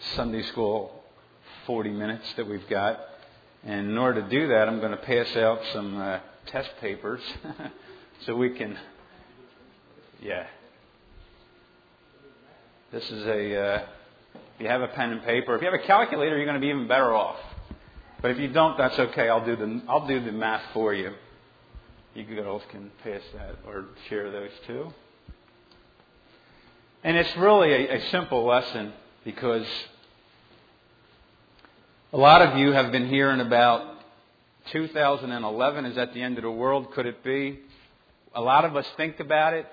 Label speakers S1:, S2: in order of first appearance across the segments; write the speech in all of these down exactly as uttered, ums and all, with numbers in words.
S1: Sunday school forty minutes that we've got. And in order to do that, I'm going to pass out some uh, test papers so we can, yeah. This is a, uh, if you have a pen and paper, if you have a calculator, you're going to be even better off. But if you don't, that's okay. I'll do the I'll do the math for you. You girls can pass that or share those too. And it's really a, a simple lesson because a lot of you have been hearing about two thousand eleven is at the end of the world. Could it be? A lot of us think about it.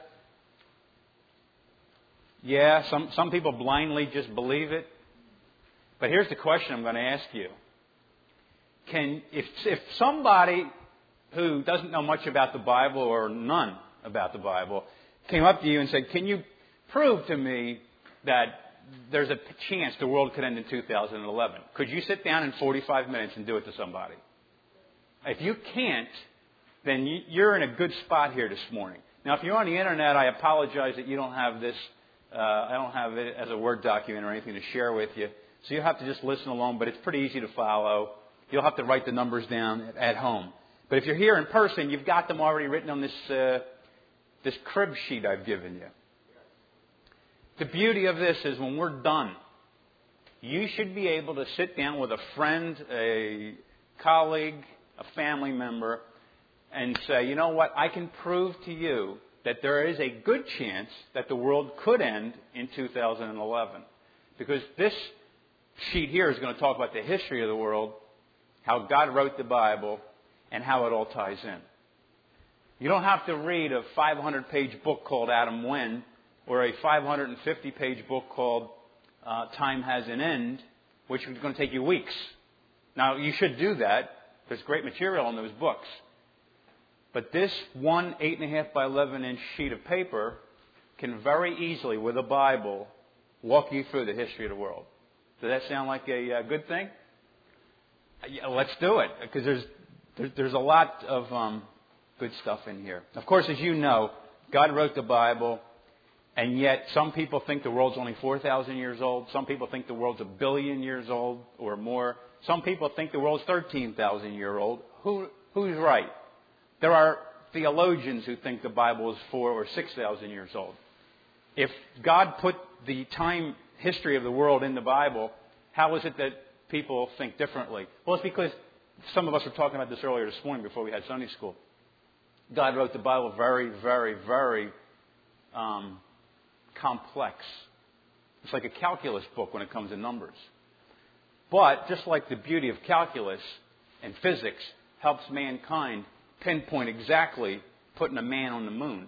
S1: Yeah, some, some people blindly just believe it. But here's the question I'm going to ask you. Can if if somebody who doesn't know much about the Bible or none about the Bible came up to you and said, can you prove to me that there's a chance the world could end in two thousand eleven? Could you sit down in forty-five minutes and do it to somebody? If you can't, then you're in a good spot here this morning. Now, if you're on the internet, I apologize that you don't have this. Uh, I don't have it as a Word document or anything to share with you. So you'll have to just listen along, but it's pretty easy to follow. You'll have to write the numbers down at home. But if you're here in person, you've got them already written on this uh, this crib sheet I've given you. The beauty of this is when we're done, you should be able to sit down with a friend, a colleague, a family member, and say, you know what, I can prove to you that there is a good chance that the world could end in two thousand eleven. Because this sheet here is going to talk about the history of the world, how God wrote the Bible, and how it all ties in. You don't have to read a five hundred page book called Adam When, or a five hundred fifty page book called uh, Time Has an End, which is going to take you weeks. Now, you should do that. There's great material in those books. But this one eight and a half by eleven inch sheet of paper can very easily, with a Bible, walk you through the history of the world. Does that sound like a, a good thing? Yeah, let's do it, because there's there, there's a lot of um, good stuff in here. Of course, as you know, God wrote the Bible, and yet some people think the world's only four thousand years old. Some people think the world's a billion years old or more. Some people think the world's thirteen thousand years old. Who who's right? There are theologians who think the Bible is four or six thousand years old. If God put the time history of the world in the Bible, how is it that people think differently? Well, it's because some of us were talking about this earlier this morning before we had Sunday school. God wrote the Bible very, very, very um, complex. It's like a calculus book when it comes to numbers. But just like the beauty of calculus and physics helps mankind pinpoint exactly putting a man on the moon,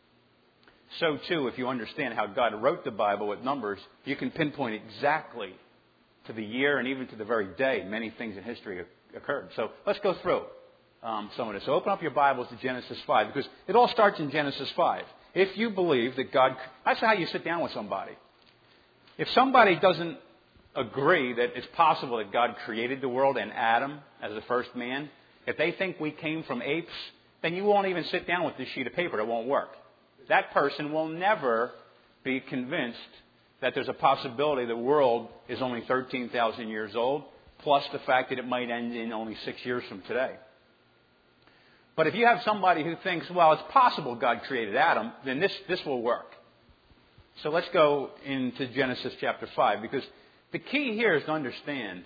S1: so too, if you understand how God wrote the Bible with numbers, you can pinpoint exactly to the year and even to the very day many things in history occurred. So let's go through um, some of this. So open up your Bibles to Genesis five, because it all starts in Genesis five. If you believe that God... That's how you sit down with somebody. If somebody doesn't agree that it's possible that God created the world and Adam as the first man, if they think we came from apes, then you won't even sit down with this sheet of paper. It won't work. That person will never be convinced that there's a possibility the world is only thirteen thousand years old, plus the fact that it might end in only six years from today. But if you have somebody who thinks, well, it's possible God created Adam, then this, this will work. So let's go into Genesis chapter five, because the key here is to understand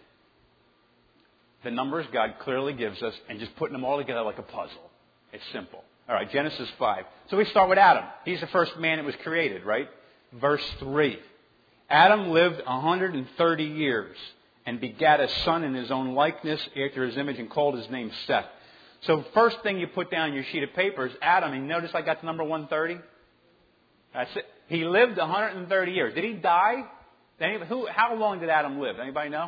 S1: the numbers God clearly gives us and just putting them all together like a puzzle. It's simple. All right, Genesis five. So we start with Adam. He's the first man that was created, right? Verse three. Adam lived one hundred thirty years and begat a son in his own likeness after his image and called his name Seth. So first thing you put down on your sheet of paper is Adam. And notice I got the number one hundred thirty. That's it. He lived one hundred thirty years. Did he die? Anybody, who, how long did Adam live? Anybody know?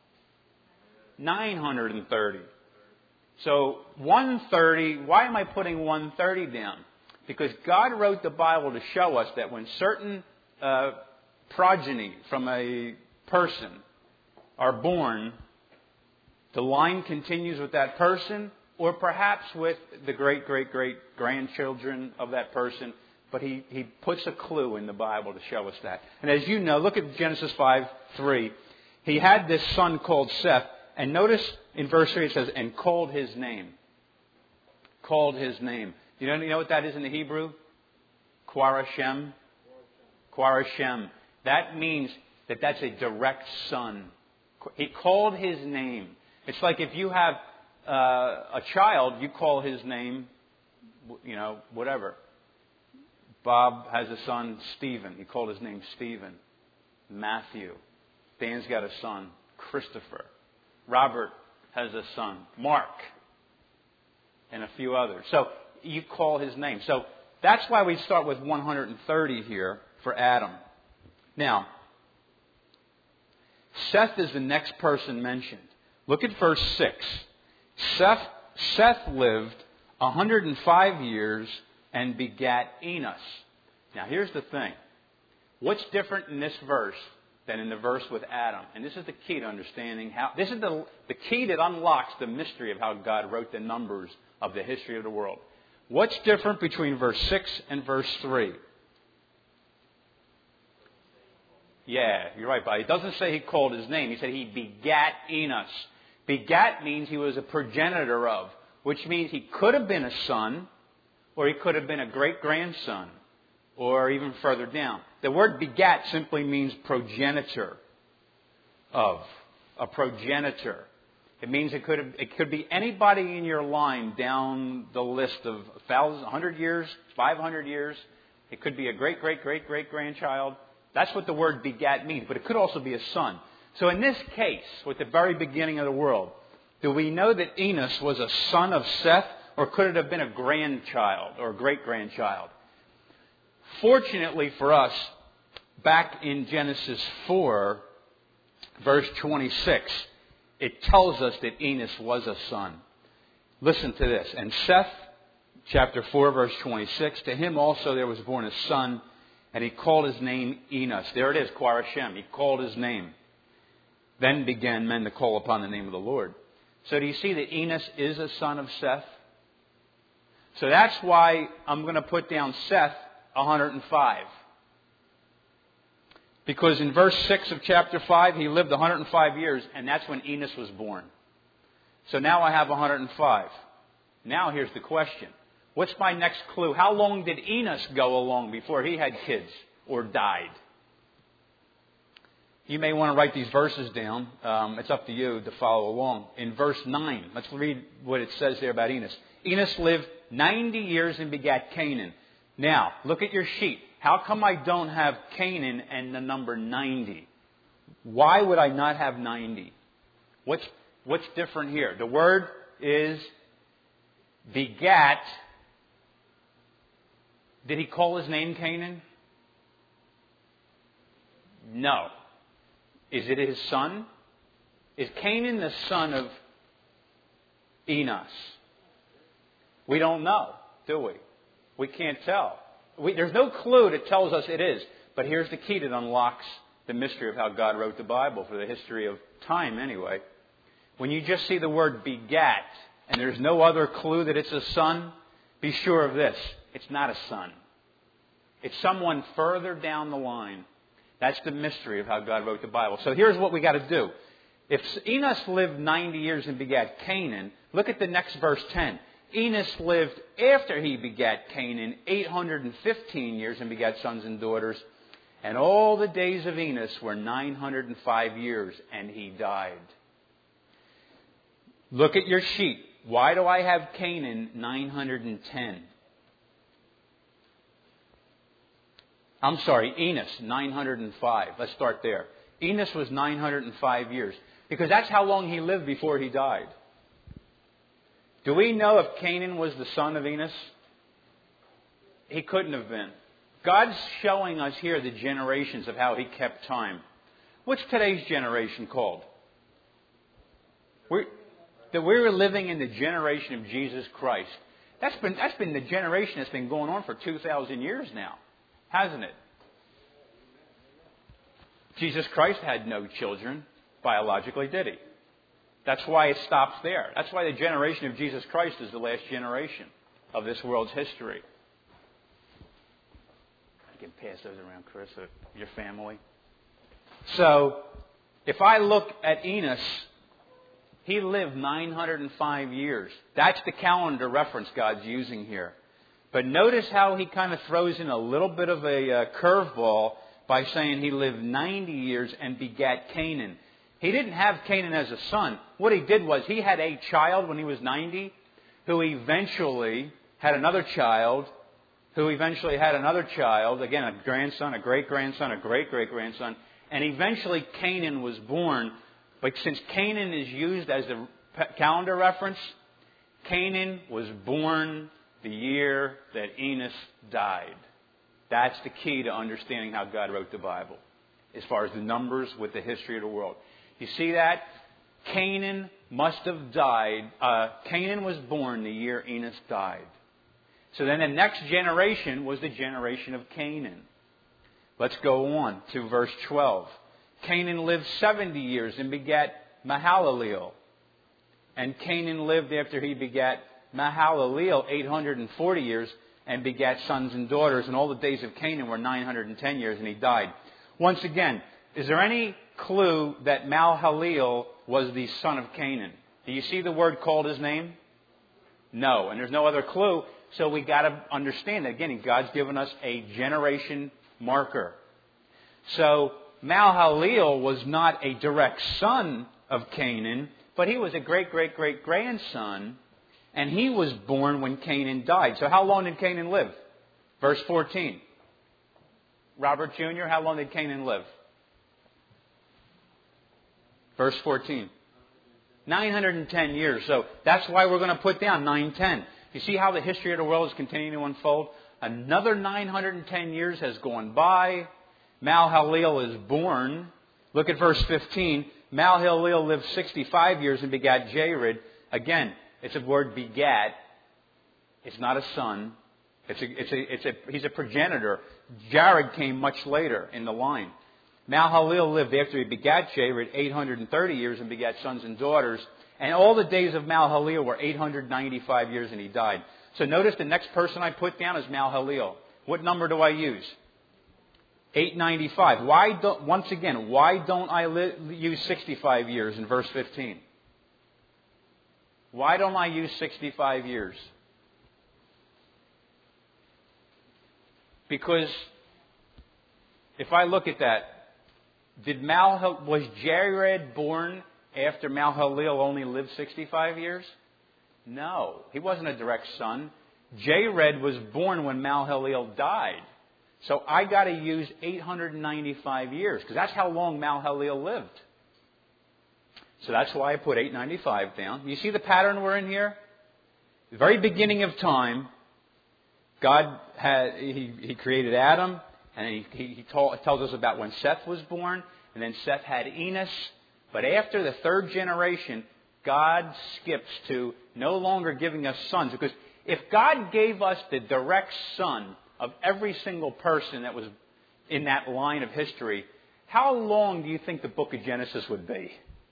S1: nine hundred thirty. So one hundred thirty, why am I putting one hundred thirty down? Because God wrote the Bible to show us that when certain uh, progeny from a person are born, the line continues with that person, or perhaps with the great, great, great grandchildren of that person. But he, he puts a clue in the Bible to show us that. And as you know, look at Genesis five three. He had this son called Seth. And notice in verse three it says, and called his name. Called his name. You know, you know what that is in the Hebrew? Quarashem. Quarashem. That means that that's a direct son. He called his name. It's like if you have uh, a child, you call his name, you know, whatever. Bob has a son, Stephen. He called his name Stephen. Matthew. Dan's got a son, Christopher. Robert has a son, Mark. And a few others. So you call his name. So that's why we start with one hundred thirty here for Adam. Now, Seth is the next person mentioned. Look at verse six. Seth, Seth lived one hundred five years and begat Enos. Now here's the thing. What's different in this verse than in the verse with Adam? And this is the key to understanding how, this is the, the key that unlocks the mystery of how God wrote the numbers of the history of the world. What's different between verse six and verse three? Yeah, you're right, buddy. It doesn't say he called his name. He said he begat Enos. Begat means he was a progenitor of, which means he could have been a son, or he could have been a great-grandson, or even further down. The word begat simply means progenitor of, a progenitor. It means it could have, it could be anybody in your line down the list of one thousand, one hundred years, five hundred years. It could be a great-great-great-great-grandchild. That's what the word begat means, but it could also be a son. So in this case, with the very beginning of the world, do we know that Enos was a son of Seth, or could it have been a grandchild or a great-grandchild? Fortunately for us, back in Genesis four, verse twenty-six, it tells us that Enos was a son. Listen to this. And Seth, chapter four, verse twenty-six, to him also there was born a son, and he called his name Enos. There it is, Quarashem. He called his name. Then began men to call upon the name of the Lord. So do you see that Enos is a son of Seth? So that's why I'm going to put down Seth one hundred five. Because in verse six of chapter five, he lived one hundred five years, and that's when Enos was born. So now I have one hundred five. Now here's the question. What's my next clue? How long did Enos go along before he had kids or died? You may want to write these verses down. Um, it's up to you to follow along. In verse nine, let's read what it says there about Enos. Enos lived ninety years and begat Canaan. Now, look at your sheet. How come I don't have Canaan and the number ninety? Why would I not have ninety? What's, what's different here? The word is begat. Did he call his name Canaan? No. Is it his son? Is Canaan the son of Enos? We don't know, do we? We can't tell. We, there's no clue that tells us it is. But here's the key that unlocks the mystery of how God wrote the Bible for the history of time anyway. When you just see the word begat and there's no other clue that it's a son, be sure of this. It's not a son. It's someone further down the line. That's the mystery of how God wrote the Bible. So here's what we got to do. If Enos lived ninety years and begat Canaan, look at the next verse ten. Enos lived after he begat Canaan eight hundred fifteen years and begat sons and daughters. And all the days of Enos were nine hundred five years, and he died. Look at your sheet. Why do I have Canaan nine hundred ten? I'm sorry, Enos, nine hundred five. Let's start there. Enos was nine hundred five years. Because that's how long he lived before he died. Do we know if Canaan was the son of Enos? He couldn't have been. God's showing us here the generations of how he kept time. What's today's generation called? We're, that we're living in the generation of Jesus Christ. That's been, that's been the generation that's been going on for two thousand years now. Hasn't it? Jesus Christ had no children biologically, did he? That's why it stops there. That's why the generation of Jesus Christ is the last generation of this world's history. I can pass those around, Chris, or your family. So, If I look at Enos, he lived nine hundred five years. That's the calendar reference God's using here. But notice how he kind of throws in a little bit of a uh, curveball by saying he lived ninety years and begat Canaan. He didn't have Canaan as a son. What he did was he had a child when he was ninety, who eventually had another child, who eventually had another child, again, a grandson, a great-grandson, a great-great-grandson, and eventually Canaan was born. But since Canaan is used as the calendar reference, Canaan was born the year that Enos died. That's the key to understanding how God wrote the Bible, as far as the numbers with the history of the world. You see that? Canaan must have died. Uh, Canaan was born the year Enos died. So then the next generation was the generation of Canaan. Let's go on to verse twelve. Canaan lived seventy years and begat Mahalaleel. And Canaan lived after he begat Mahalaleel eight hundred forty years and begat sons and daughters. And all the days of Canaan were nine hundred ten years, and he died. Once again, is there any clue that Mahalaleel was the son of Canaan? Do you see the word called his name? No. And there's no other clue. So we got to understand that, again, God's given us a generation marker. So Mahalaleel was not a direct son of Canaan, but he was a great-great-great-grandson, and he was born when Canaan died. So how long did Canaan live? Verse fourteen. Robert Junior, how long did Canaan live? Verse fourteen. nine hundred ten years. So that's why we're going to put down nine ten. You see how the history of the world is continuing to unfold? Another nine hundred ten years has gone by. Mahalaleel is born. Look at verse fifteen. Mahalaleel lived sixty-five years and begat Jared. Again, it's a word begat. It's not a son. It's a, it's a, it's a, he's a progenitor. Jared came much later in the line. Mahalaleel lived after he begat Jared eight hundred thirty years and begat sons and daughters. And all the days of Mahalaleel were eight hundred ninety-five years, and he died. So notice the next person I put down is Mahalaleel. What number do I use? eight ninety-five. Why don't, once again, why don't I li- use sixty-five years in verse fifteen? Why don't I use sixty-five years? Because if I look at that, did Mal was Jared born after Mahalaleel only lived sixty-five years? No, he wasn't a direct son. Jared was born when Mahalaleel died. So I got to use eight hundred ninety-five years, because that's how long Mahalaleel lived. So that's why I put eight ninety-five down. You see the pattern we're in here? The very beginning of time, God had He, he created Adam, and He, he, he told, tells us about when Seth was born, and then Seth had Enos. But after the third generation, God skips to no longer giving us sons. Because if God gave us the direct son of every single person that was in that line of history, how long do you think the book of Genesis would be?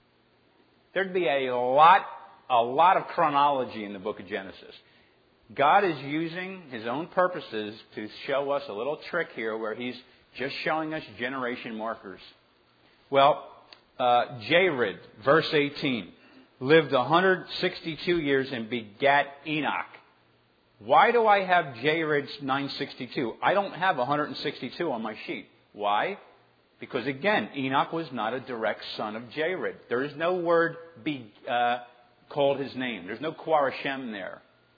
S1: There'd be a lot, a lot of chronology in the book of Genesis. God is using His own purposes to show us a little trick here where He's just showing us generation markers. Well, uh, Jared, verse eighteen, lived one hundred sixty-two years and begat Enoch. Why do I have Jared's nine sixty-two? I don't have one hundred sixty-two on my sheet. Why? Because again, Enoch was not a direct son of Jared. There is no word be, uh, called his name. There's no Quareshem there.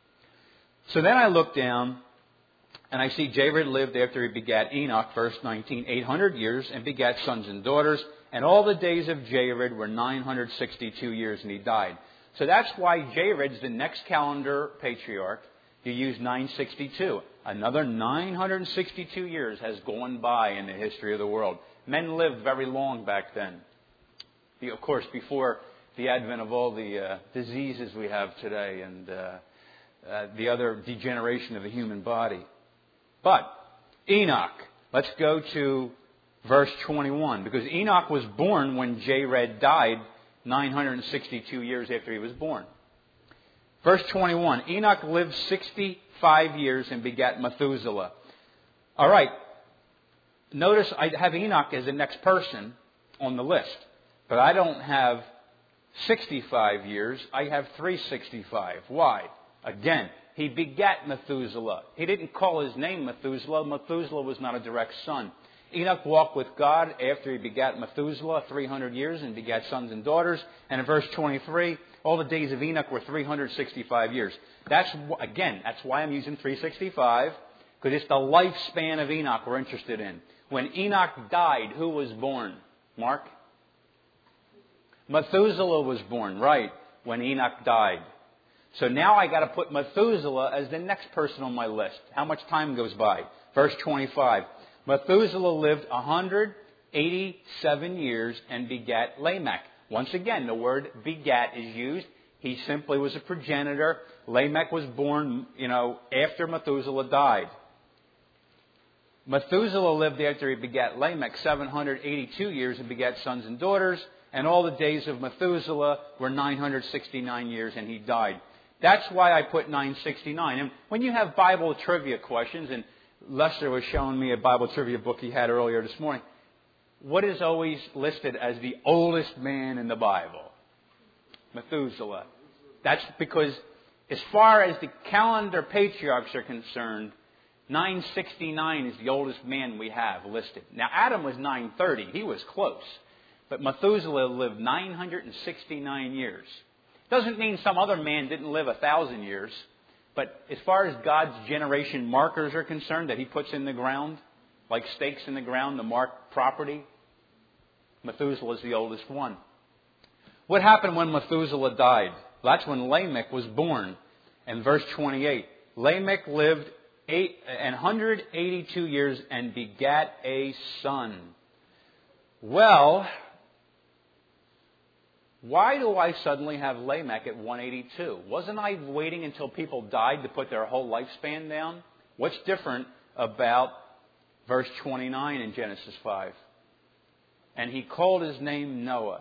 S1: So then I look down and I see Jared lived after he begat Enoch, verse nineteen, eight hundred years and begat sons and daughters. And all the days of Jared were nine hundred sixty-two years, and he died. So that's why Jared's the next calendar patriarch. You use nine sixty-two. Another nine hundred sixty-two years has gone by in the history of the world. Men lived very long back then. Of course, before the advent of all the uh, diseases we have today and uh, uh, the other degeneration of the human body. But Enoch, let's go to verse twenty-one. Because Enoch was born when Jared died nine hundred sixty-two years after he was born. Verse twenty-one, Enoch lived sixty-five years and begat Methuselah. All right. Notice I have Enoch as the next person on the list. But I don't have sixty-five years. I have three hundred sixty-five. Why? Again, he begat Methuselah. He didn't call his name Methuselah. Methuselah was not a direct son. Enoch walked with God after he begat Methuselah three hundred years and begat sons and daughters. And in verse twenty-three, all the days of Enoch were three hundred sixty-five years. That's, again, that's why I'm using three hundred sixty-five, because it's the lifespan of Enoch we're interested in. When Enoch died, who was born? Mark? Methuselah was born, right, when Enoch died. So now I got to put Methuselah as the next person on my list. How much time goes by? Verse twenty-five. Methuselah lived one hundred eighty-seven years and begat Lamech. Once again, the word begat is used. He simply was a progenitor. Lamech was born, you know, after Methuselah died. Methuselah lived after he begat Lamech seven hundred eighty-two years and begat sons and daughters. And all the days of Methuselah were nine hundred sixty-nine years and he died. That's why I put nine sixty-nine. And when you have Bible trivia questions, and Lester was showing me a Bible trivia book he had earlier this morning, what is always listed as the oldest man in the Bible? Methuselah. That's because as far as the calendar patriarchs are concerned, nine sixty-nine is the oldest man we have listed. Now, Adam was nine thirty. He was close. But Methuselah lived nine hundred sixty-nine years. Doesn't mean some other man didn't live a thousand years. But as far as God's generation markers are concerned that He puts in the ground, like stakes in the ground to mark property, Methuselah is the oldest one. What happened when Methuselah died? Well, that's when Lamech was born. In verse twenty-eight, Lamech lived eight, one hundred eighty-two years and begat a son. Well, why do I suddenly have Lamech at one hundred eighty-two? Wasn't I waiting until people died to put their whole lifespan down? What's different about verse twenty-nine in Genesis five? And he called his name Noah.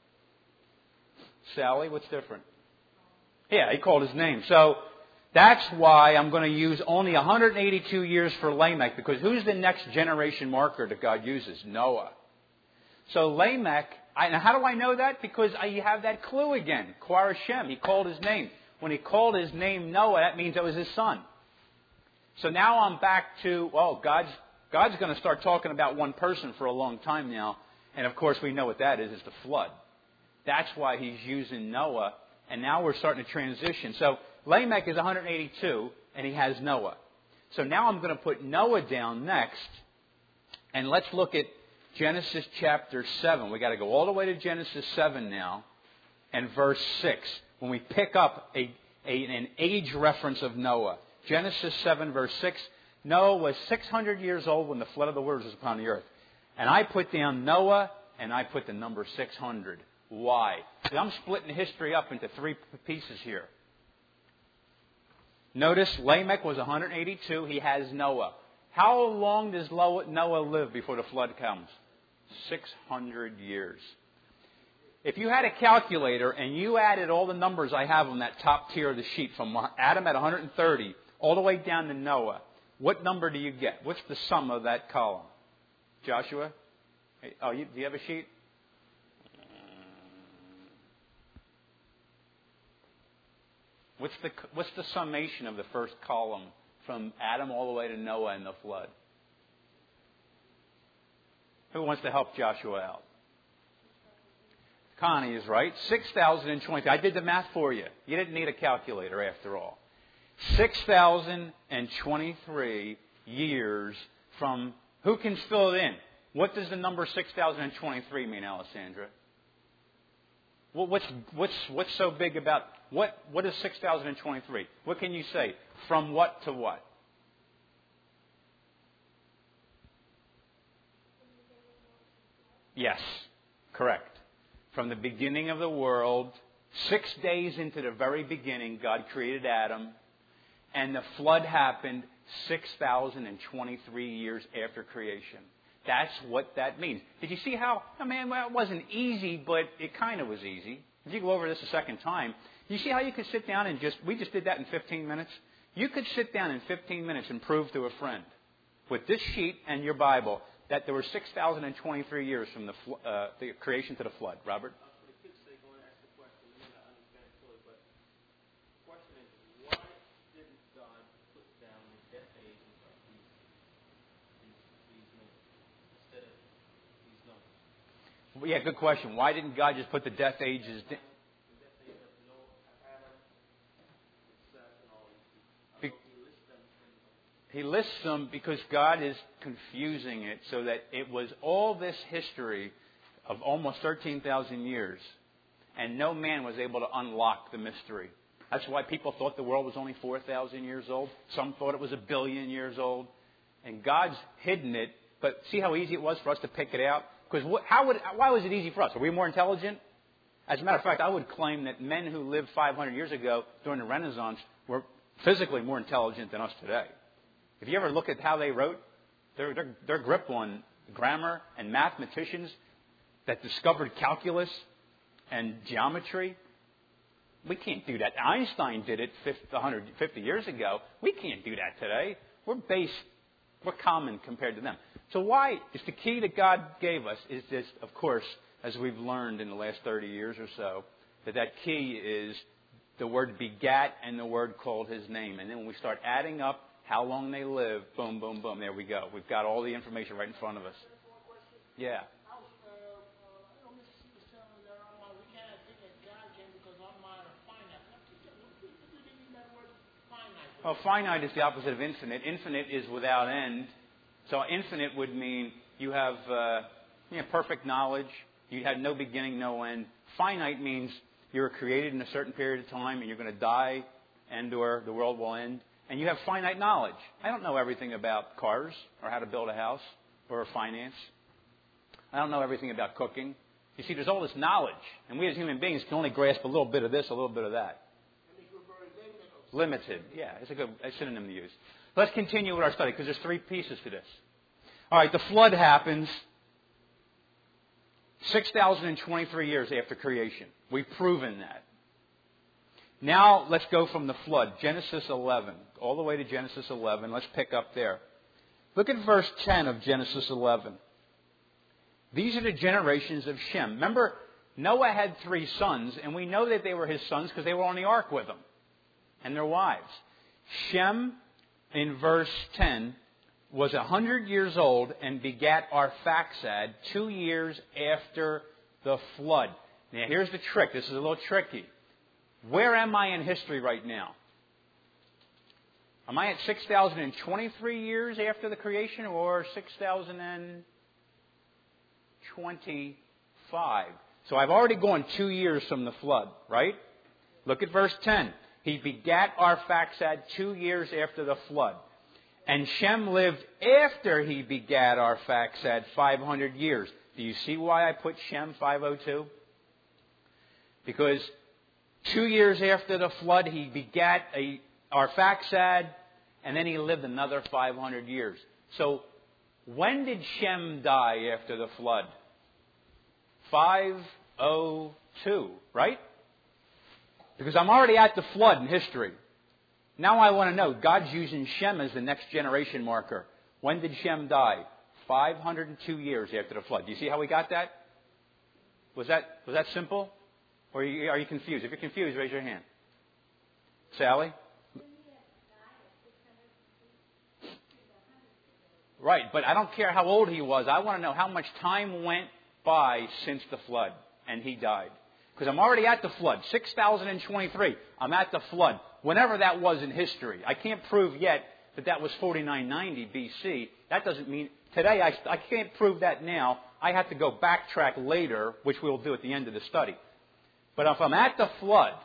S1: Sally, what's different? Yeah, he called his name. So that's why I'm going to use only one hundred eighty-two years for Lamech, because who's the next generation marker that God uses? Noah. So Lamech, I, now how do I know that? Because I, you have that clue again. Quar Hashem, he called his name. When he called his name Noah, that means that was his son. So now I'm back to, well, God's, God's going to start talking about one person for a long time now. And of course we know what that is, is the flood. That's why he's using Noah. And now we're starting to transition. So Lamech is one hundred eighty-two, and he has Noah. So now I'm going to put Noah down next. And let's look at Genesis chapter seven. We've got to go all the way to Genesis seven now, and verse six. When we pick up a, a, an age reference of Noah. Genesis seven, verse six. Noah was six hundred years old when the flood of the waters was upon the earth. And I put down Noah, and I put the number six hundred. Why? See, I'm splitting history up into three pieces here. Notice Lamech was one hundred eighty-two. He has Noah. How long does Noah live before the flood comes? six hundred years. If you had a calculator and you added all the numbers I have on that top tier of the sheet, from Adam at one hundred thirty all the way down to Noah, what number do you get? What's the sum of that column? Joshua? Oh, you, do you have a sheet? What's the, what's the summation of the first column from Adam all the way to Noah and the flood? Who wants to help Joshua out? Connie is right. six thousand twenty. I did the math for you. You didn't need a calculator after all. six thousand twenty-three years from... Who can fill it in? What does the number six thousand twenty-three mean, Alessandra? Well, what's, what's, what's so big about... What, what is six thousand twenty-three? What can you say? From what to what? Yes, correct. From the beginning of the world, six days into the very beginning, God created Adam, and the flood happened six thousand twenty-three years after creation. That's what that means. Did you see how, I mean, well, it wasn't easy, but it kind of was easy. If you go over this a second time, you see how you could sit down and just, we just did that in fifteen minutes? You could sit down in fifteen minutes and prove to a friend with this sheet and your Bible that there were six thousand twenty-three years from the, fl- uh, the creation to the flood. Robert? Yeah, good question. Why didn't God just put the death ages? Di- Be- he lists them because God is confusing it so that it was all this history of almost thirteen thousand years, and no man was able to unlock the mystery. That's why people thought the world was only four thousand years old. Some thought it was a billion years old. And God's hidden it. But see how easy it was for us to pick it out? Because how would, why was it easy for us? Are we more intelligent? As a matter of fact, I would claim that men who lived five hundred years ago during the Renaissance were physically more intelligent than us today. If you ever look at how they wrote, their, their, their grip on grammar and mathematicians that discovered calculus and geometry, we can't do that. Einstein did it one hundred fifty years ago. We can't do that today. We're base, we're common compared to them. So why is the key that God gave us is this, of course, as we've learned in the last thirty years or so, that that key is the word begat and the word called his name. And then when we start adding up how long they live, boom, boom, boom, there we go. We've got all the information right in front of us. Yeah. Well, finite is the opposite of infinite. Infinite is without end. So infinite would mean you have uh, you know, perfect knowledge. You had no beginning, no end. Finite means you were created in a certain period of time and you're going to die and or the world will end. And you have finite knowledge. I don't know everything about cars or how to build a house or finance. I don't know everything about cooking. You see, there's all this knowledge. And we as human beings can only grasp a little bit of this, a little bit of that. Limited. Yeah, it's a good a synonym to use. Let's continue with our study because there's three pieces to this. All right, the flood happens six thousand twenty-three years after creation. We've proven that. Now let's go from the flood, Genesis eleven, all the way to Genesis eleven. Let's pick up there. Look at verse ten of Genesis eleven. These are the generations of Shem. Remember, Noah had three sons, and we know that they were his sons because they were on the ark with him and their wives. Shem, in verse ten, was one hundred years old and begat Arphaxad two years after the flood. Now, here's the trick. This is a little tricky. Where am I in history right now? Am I at six thousand twenty-three years after the creation or six thousand twenty-five? So I've already gone two years from the flood, right? Look at verse ten. He begat Arphaxad two years after the flood. And Shem lived after he begat Arphaxad five hundred years. Do you see why I put Shem five oh two? Because two years after the flood, he begat a Arphaxad, and then he lived another five hundred years. So when did Shem die after the flood? five oh two, right? Because I'm already at the flood in history. Now I want to know, God's using Shem as the next generation marker. When did Shem die? five hundred two years after the flood. Do you see how we got that? Was that was that simple? Or are you, are you confused? If you're confused, raise your hand. Sally? Right, but I don't care how old he was. I want to know how much time went by since the flood and he died. Because I'm already at the flood. six thousand twenty-three. I'm at the flood. Whenever that was in history. I can't prove yet that that was forty-nine ninety B C. That doesn't mean... Today, I, I can't prove that now. I have to go backtrack later, which we'll do at the end of the study. But if I'm at the flood,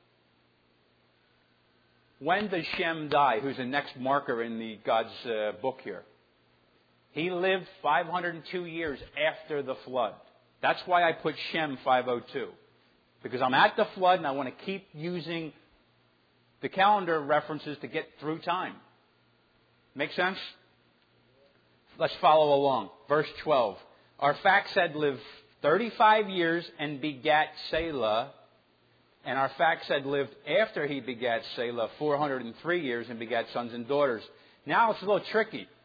S1: when does Shem die, who's the next marker in the God's uh, book here? He lived five hundred two years after the flood. That's why I put Shem five oh two. Because I'm at the flood and I want to keep using the calendar references to get through time. Make sense? Let's follow along. Verse twelve. Arphaxad lived thirty-five years and begat Selah. And Arphaxad lived after he begat Selah four hundred three years and begat sons and daughters. Now it's a little tricky.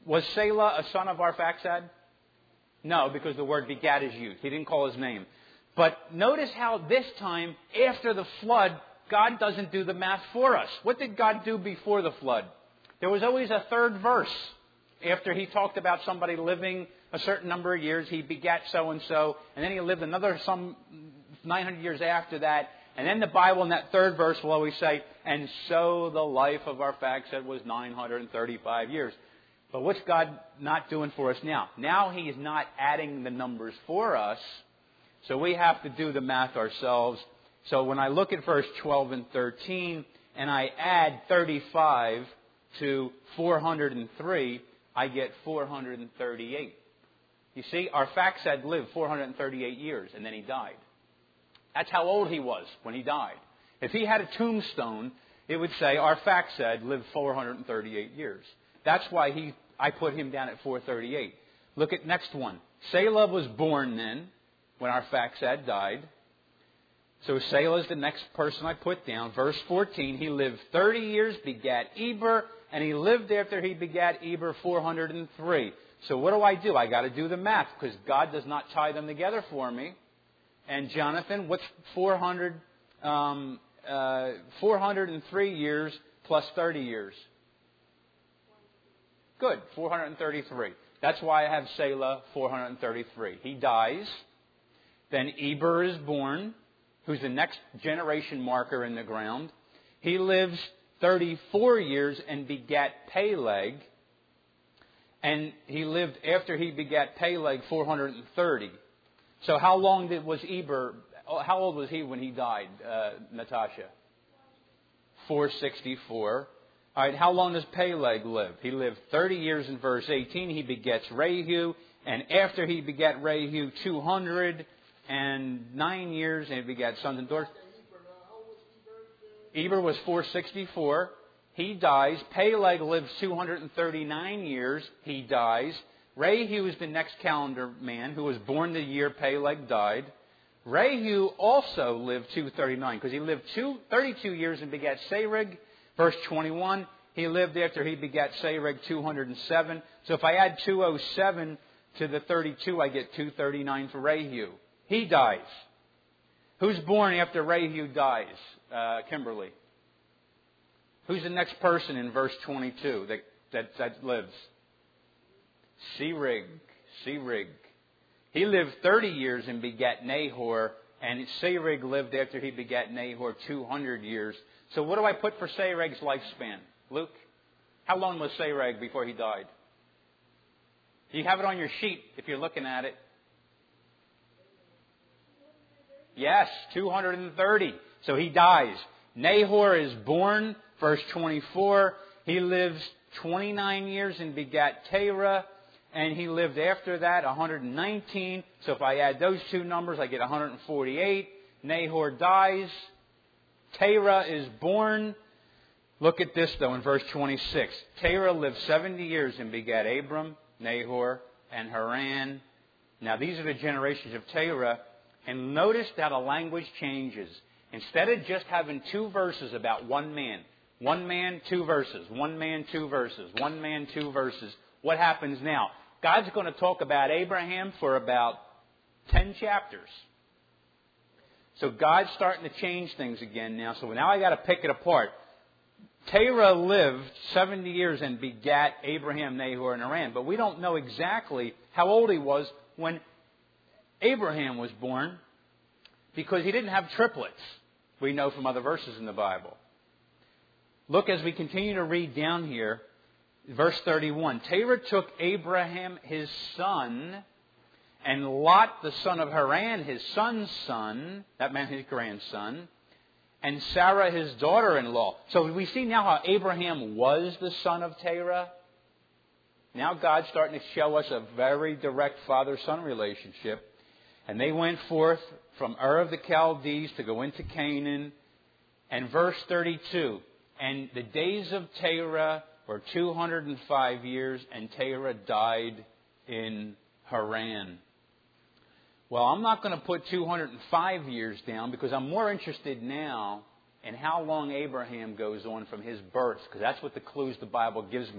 S1: Was Selah a son of Arphaxad? No, because the word begat is used. He didn't call his name. But notice how this time, after the flood, God doesn't do the math for us. What did God do before the flood? There was always a third verse. After he talked about somebody living a certain number of years, he begat so-and-so, and then he lived another some nine hundred years after that. And then the Bible in that third verse will always say, and so the life of Arphaxad was nine hundred thirty-five years. But what's God not doing for us now? Now He is not adding the numbers for us, so we have to do the math ourselves. So when I look at verse twelve and thirteen, and I add thirty-five to four hundred three, I get four hundred thirty-eight. You see, Arphaxad lived four hundred thirty-eight years, and then he died. That's how old he was when he died. If he had a tombstone, it would say Arphaxad lived four hundred thirty-eight years. That's why he, I put him down at four thirty-eight. Look at next one. Selah was born then, when Arphaxad died. So Selah is the next person I put down. Verse fourteen, he lived thirty years, begat Eber, and he lived after he begat Eber four hundred three. So what do I do? I got to do the math, because God does not tie them together for me. And Jonathan, what's four hundred, um, uh, four hundred three years plus thirty years? Good, four hundred thirty-three. That's why I have Selah, four hundred thirty-three. He dies. Then Eber is born, who's the next generation marker in the ground. He lives thirty-four years and begat Peleg. And he lived, after he begat Peleg, four hundred thirty. So how long did, was Eber, how old was he when he died, uh, Natasha? four sixty-four. All right, how long does Peleg live? He lived thirty years in verse eighteen. He begets Rehu. And after he begat Rehu, two hundred nine years, and he begat sons and daughters. Eber was four sixty-four. He dies. Peleg lives two hundred thirty-nine years. He dies. Rehu is the next calendar man who was born the year Peleg died. Rehu also lived two hundred thirty-nine because he lived two, thirty-two years and begat Serug. Verse twenty-one, he lived after he begat Serug two hundred seven. So if I add two hundred seven to the thirty-two, I get two hundred thirty-nine for Rehu. He dies. Who's born after Rehu dies? Uh, Kimberly. Who's the next person in verse twenty-two that, that, that lives? Serug. Serug. He lived thirty years and begat Nahor, and Serug lived after he begat Nahor two hundred years. So what do I put for Serug's lifespan? Luke? How long was Serug before he died? You have it on your sheet if you're looking at it. Yes, two hundred thirty. So he dies. Nahor is born, verse twenty-four. He lives twenty-nine years and begat Terah. And he lived after that one hundred nineteen. So if I add those two numbers, I get one hundred forty-eight. Nahor dies. Terah is born. Look at this, though, in verse twenty-six. Terah lived seventy years and begat Abram, Nahor, and Haran. Now, these are the generations of Terah. And notice how the language changes. Instead of just having two verses about one man, one man, two verses, one man, two verses, one man, two verses, what happens now? God's going to talk about Abraham for about ten chapters. So God's starting to change things again now. So now I got to pick it apart. Terah lived seventy years and begat Abraham, Nahor, and Haran. But we don't know exactly how old he was when Abraham was born, because he didn't have triplets. We know from other verses in the Bible. Look as we continue to read down here. Verse thirty-one, Terah took Abraham his son, and Lot the son of Haran his son's son, that meant his grandson, and Sarah his daughter-in-law. So we see now how Abraham was the son of Terah. Now God's starting to show us a very direct father-son relationship. And they went forth from Ur of the Chaldees to go into Canaan. And verse thirty-two, and the days of Terah were two hundred five years, and Terah died in Haran. Well, I'm not going to put two hundred five years down, because I'm more interested now in how long Abraham goes on from his birth, because that's what the clues the Bible gives me.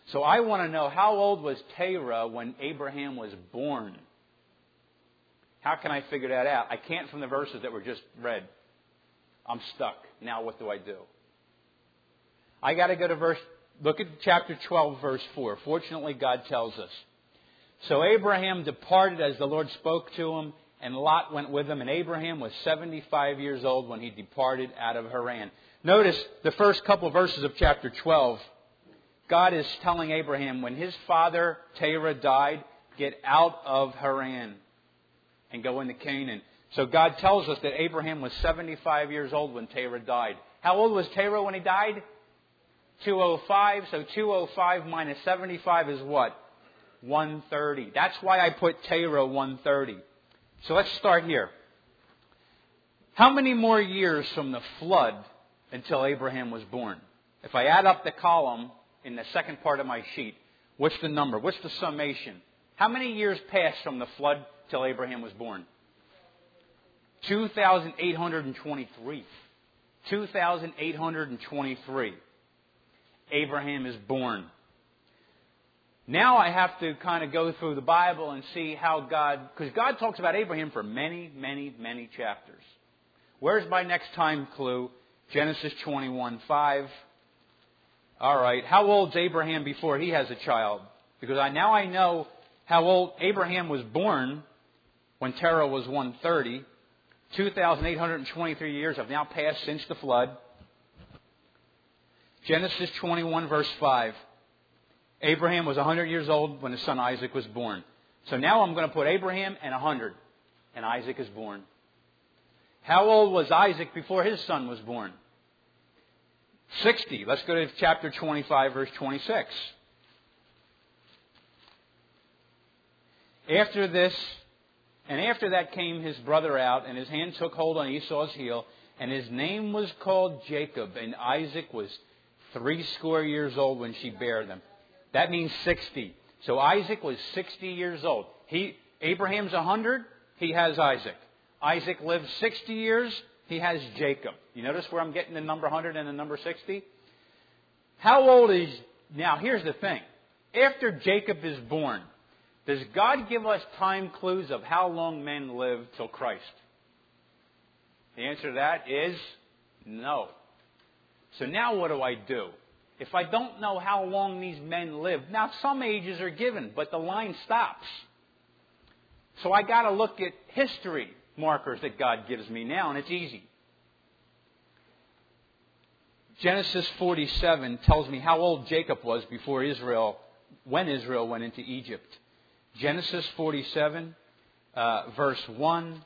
S1: So I want to know, how old was Terah when Abraham was born? How can I figure that out? I can't from the verses that were just read. I'm stuck. Now what do I do? I got to go to verse, look at chapter twelve, verse four. Fortunately, God tells us. So Abraham departed as the Lord spoke to him, and Lot went with him. And Abraham was seventy-five years old when he departed out of Haran. Notice the first couple verses of chapter twelve. God is telling Abraham, when his father Terah died, get out of Haran and go into Canaan. So God tells us that Abraham was seventy-five years old when Terah died. How old was Terah when he died? two oh five. So two oh five minus seventy-five is what? one thirty. That's why I put Terah one thirty. So let's start here. How many more years from the flood until Abraham was born? If I add up the column in the second part of my sheet, what's the number? What's the summation? How many years passed from the flood till Abraham was born? two thousand eight hundred twenty-three. two thousand eight hundred twenty-three. Abraham is born. Now I have to kind of go through the Bible and see how God, because God talks about Abraham for many, many, many chapters. Where's my next time clue? Genesis twenty-one five. All right. How old's Abraham before he has a child? Because I now I know how old Abraham was born when Terah was one thirty. two thousand eight hundred twenty-three years have now passed since the flood. Genesis twenty-one verse five. Abraham was one hundred years old when his son Isaac was born. So now I'm going to put Abraham and one hundred. And Isaac is born. How old was Isaac before his son was born? sixty. Let's go to chapter twenty-five, verse twenty-six. After this, and after that came his brother out, and his hand took hold on Esau's heel, and his name was called Jacob, and Isaac was threescore years old when she bare them. That means sixty. So Isaac was sixty years old. He Abraham's one hundred, he has Isaac. Isaac lived sixty years, he has Jacob. You notice where I'm getting the number one hundred and the number sixty? How old is... Now, here's the thing. After Jacob is born, does God give us time clues of how long men live till Christ? The answer to that is no. So now what do I do? If I don't know how long these men live, now some ages are given, but the line stops. So I got to look at history markers that God gives me now, and it's easy. Genesis forty-seven tells me how old Jacob was before Israel, when Israel went into Egypt. Genesis forty-seven, uh, verse one.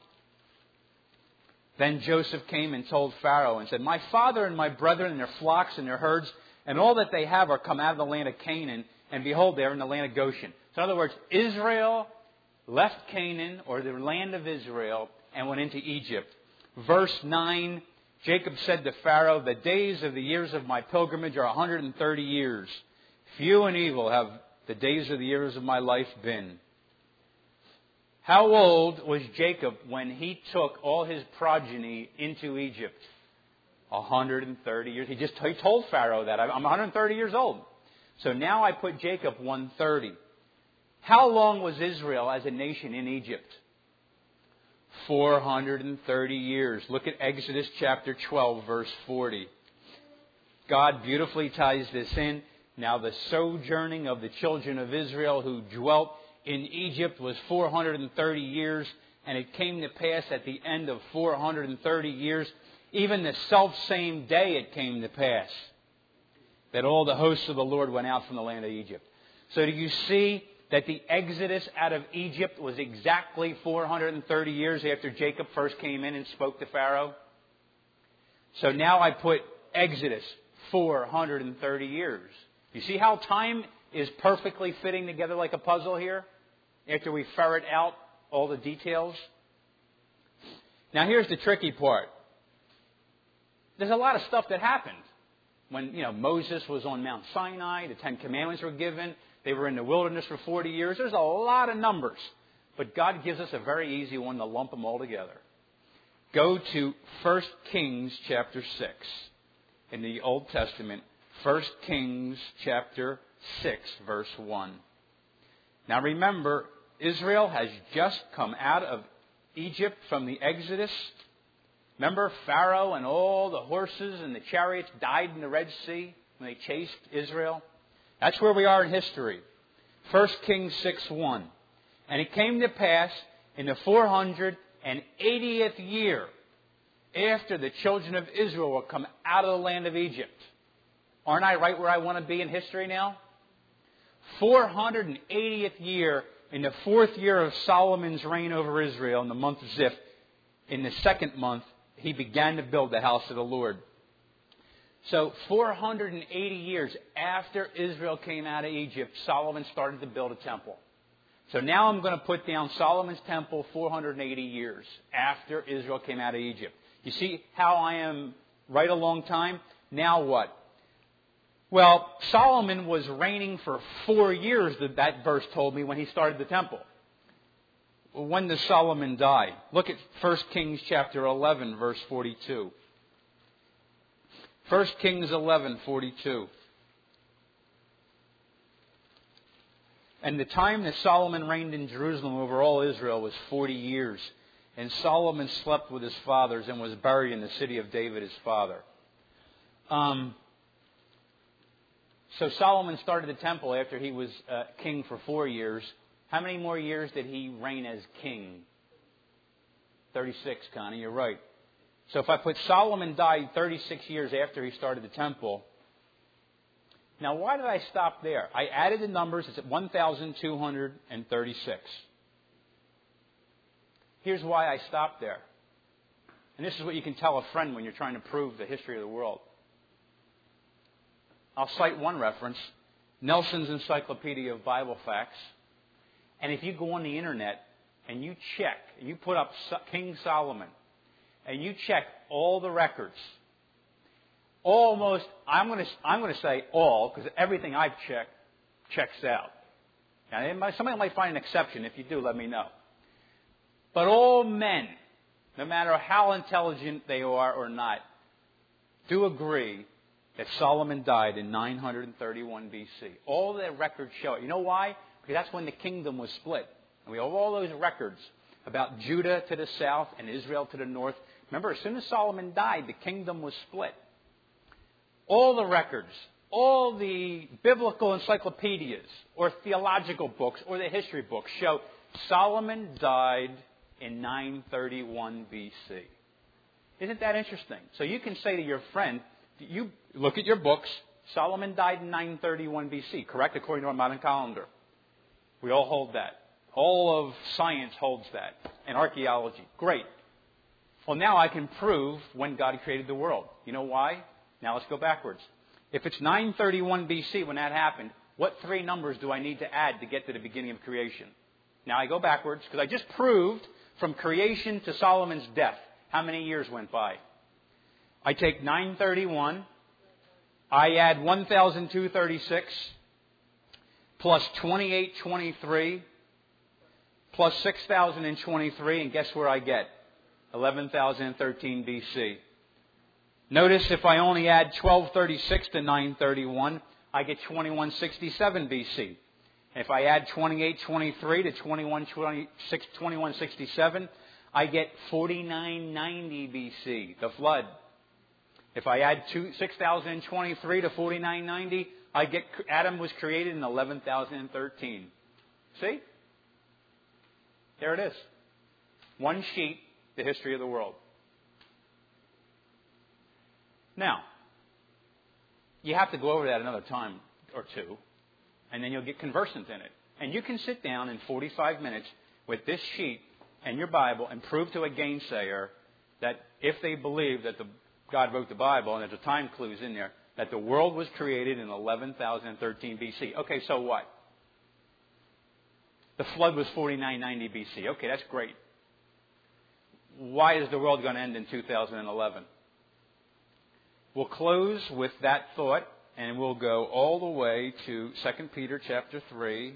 S1: Then Joseph came and told Pharaoh and said, my father and my brethren and their flocks and their herds and all that they have are come out of the land of Canaan, and behold, they are in the land of Goshen. So in other words, Israel left Canaan, or the land of Israel, and went into Egypt. Verse nine, Jacob said to Pharaoh, the days of the years of my pilgrimage are one hundred thirty years. Few and evil have the days of the years of my life been. How old was Jacob when he took all his progeny into Egypt? one hundred thirty years. He just he told Pharaoh that. I'm one hundred thirty years old. So now I put Jacob one thirty. How long was Israel as a nation in Egypt? four hundred thirty years. Look at Exodus chapter twelve, verse forty. God beautifully ties this in. Now the sojourning of the children of Israel who dwelt in Egypt was four hundred thirty years, and it came to pass at the end of four hundred thirty years, even the self-same day it came to pass, that all the hosts of the Lord went out from the land of Egypt. So do you see that the exodus out of Egypt was exactly four hundred thirty years after Jacob first came in and spoke to Pharaoh? So now I put Exodus, four hundred thirty years. You see how time is perfectly fitting together like a puzzle here? After we ferret out all the details. Now here's the tricky part. There's a lot of stuff that happened. When, you know, Moses was on Mount Sinai, the Ten Commandments were given, they were in the wilderness for forty years. There's a lot of numbers. But God gives us a very easy one to lump them all together. Go to First Kings chapter six in the Old Testament. First Kings chapter six, verse one. Now remember, Israel has just come out of Egypt from the Exodus. Remember, Pharaoh and all the horses and the chariots died in the Red Sea when they chased Israel? That's where we are in history. First Kings six one. And it came to pass in the four hundred eightieth year after the children of Israel were come out of the land of Egypt. Aren't I right where I want to be in history now? four hundred eightieth year, in the fourth year of Solomon's reign over Israel, in the month of Ziph, in the second month, he began to build the house of the Lord. So four hundred eighty years after Israel came out of Egypt, Solomon started to build a temple. So now I'm going to put down Solomon's temple four hundred eighty years after Israel came out of Egypt. You see how I am right a long time? Now what? Well, Solomon was reigning for four years, that, that verse told me, when he started the temple. When does Solomon die? Look at First Kings chapter eleven, verse forty-two. First Kings eleven, forty-two. And the time that Solomon reigned in Jerusalem over all Israel was forty years. And Solomon slept with his fathers and was buried in the city of David his father. Um, so Solomon started the temple after he was uh, king for four years. How many more years did he reign as king? thirty-six, Connie, you're right. So if I put Solomon died thirty-six years after he started the temple. Now, why did I stop there? I added the numbers. It's at one thousand two hundred thirty-six. Here's why I stopped there. And this is what you can tell a friend when you're trying to prove the history of the world. I'll cite one reference, Nelson's Encyclopedia of Bible Facts. And if you go on the internet and you check, and you put up King Solomon, and you check all the records, almost, I'm going to, I'm going to say all, because everything I've checked checks out. Now, somebody might find an exception. If you do, let me know. But all men, no matter how intelligent they are or not, do agree that Solomon died in nine thirty-one B C. All the records show it. You know why? Because that's when the kingdom was split. And we have all those records about Judah to the south and Israel to the north. Remember, as soon as Solomon died, the kingdom was split. All the records, all the biblical encyclopedias or theological books or the history books show Solomon died in nine thirty-one B C. Isn't that interesting? So you can say to your friend, you look at your books, Solomon died in nine thirty-one B C, correct? According to our modern calendar. We all hold that. All of science holds that. And archaeology. Great. Well, now I can prove when God created the world. You know why? Now let's go backwards. If it's nine thirty-one B C when that happened, what three numbers do I need to add to get to the beginning of creation? Now I go backwards because I just proved from creation to Solomon's death how many years went by. I take nine thirty-one, I add one thousand two hundred thirty-six, plus twenty-eight twenty-three, plus six thousand twenty-three, and guess where I get? eleven thousand thirteen B C. Notice if I only add twelve thirty-six to nine thirty-one, I get twenty-one sixty-seven B C. If I add twenty-eight twenty-three to twenty-one sixty-seven, I get forty-nine ninety B C, the flood. If I add six thousand twenty-three to forty-nine ninety, I get Adam was created in eleven thousand thirteen. See? There it is. One sheet, the history of the world. Now, you have to go over that another time or two, and then you'll get conversant in it. And you can sit down in forty-five minutes with this sheet and your Bible and prove to a gainsayer that if they believe that the, God wrote the Bible, and there's a time clues in there, that the world was created in eleven thousand thirteen B C. Okay, so what? The flood was forty-nine ninety B C. Okay, that's great. Why is the world going to end in two thousand eleven? We'll close with that thought, and we'll go all the way to Second Peter chapter three.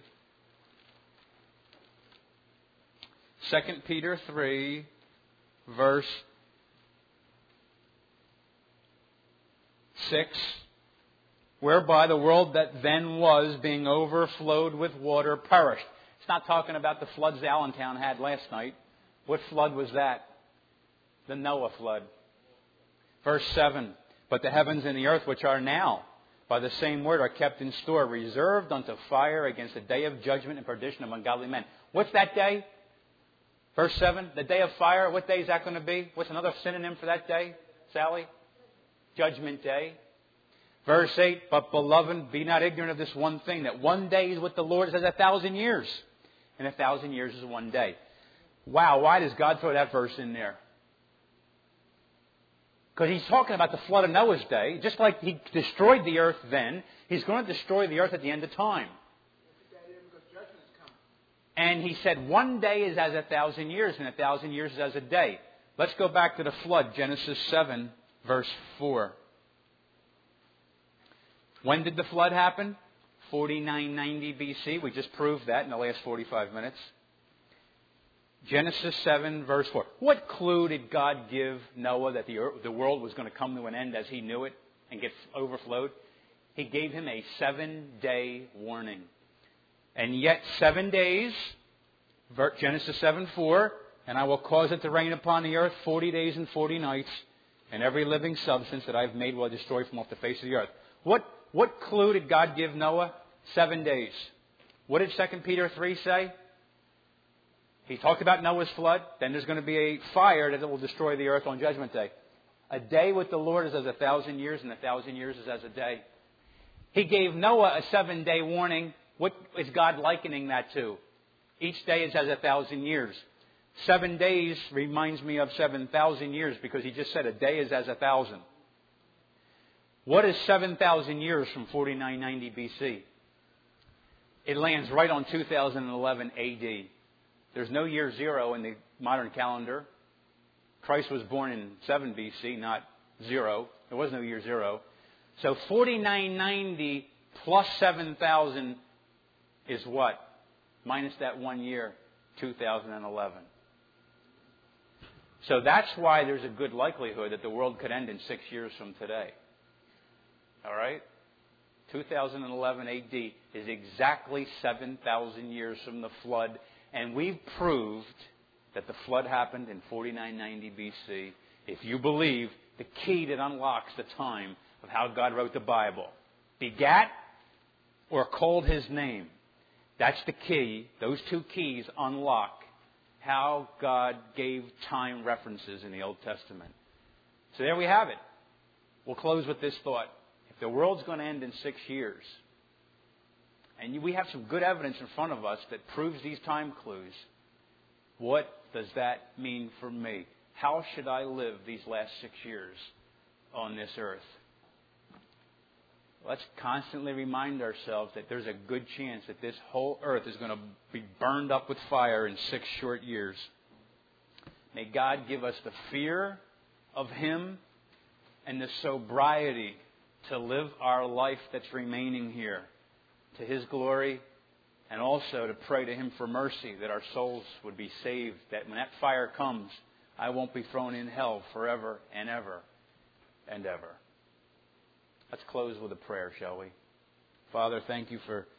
S1: Second Peter three, verse six. whereby the world that then was, being overflowed with water, perished. It's not talking about the floods Allentown had last night. What flood was that? The Noah flood. Verse seven, but the heavens and the earth which are now, by the same word, are kept in store, reserved unto fire against the day of judgment and perdition of ungodly men. What's that day? Verse seven, the day of fire. What day is that going to be? What's another synonym for that day, Sally? Judgment day. Verse eight, but beloved, be not ignorant of this one thing, that one day is with the Lord as a thousand years, and a thousand years is one day. Wow, why does God throw that verse in there? Because He's talking about the flood of Noah's day. Just like He destroyed the earth then, He's going to destroy the earth at the end of time. And He said one day is as a thousand years, and a thousand years is as a day. Let's go back to the flood, Genesis seven, verse four. When did the flood happen? forty-nine ninety B C. We just proved that in the last forty-five minutes. Genesis seven, verse four. What clue did God give Noah that the, the world was going to come to an end as he knew it and get overflowed? He gave him a seven-day warning. And yet seven days, Genesis seven four, and I will cause it to rain upon the earth forty days and forty nights, and every living substance that I have made will I destroy from off the face of the earth. What, what clue did God give Noah? Seven days. What did Second Peter three say? He talked about Noah's flood. Then there's going to be a fire that will destroy the earth on Judgment Day. A day with the Lord is as a thousand years, and a thousand years is as a day. He gave Noah a seven-day warning. What is God likening that to? Each day is as a thousand years. Seven days reminds me of seven thousand years because He just said a day is as a thousand. What is seven thousand years from forty-nine ninety B C? It lands right on two thousand eleven A D. There's no year zero in the modern calendar. Christ was born in seven B C, not zero. There was no year zero. So forty-nine ninety plus seven thousand is what? Minus that one year, two thousand eleven. So that's why there's a good likelihood that the world could end in six years from today. All right? two thousand eleven A D is exactly seven thousand years from the flood. And we've proved that the flood happened in forty-nine ninety B C. If you believe the key that unlocks the time of how God wrote the Bible. Begat or called His name. That's the key. Those two keys unlock how God gave time references in the Old Testament. So there we have it. We'll close with this thought. If the world's going to end in six years, and we have some good evidence in front of us that proves these time clues, what does that mean for me? How should I live these last six years on this earth? Let's constantly remind ourselves that there's a good chance that this whole earth is going to be burned up with fire in six short years. May God give us the fear of Him and the sobriety to live our life that's remaining here to His glory, and also to pray to Him for mercy that our souls would be saved, that when that fire comes, I won't be thrown in hell forever and ever and ever. Let's close with a prayer, shall we? Father, thank You for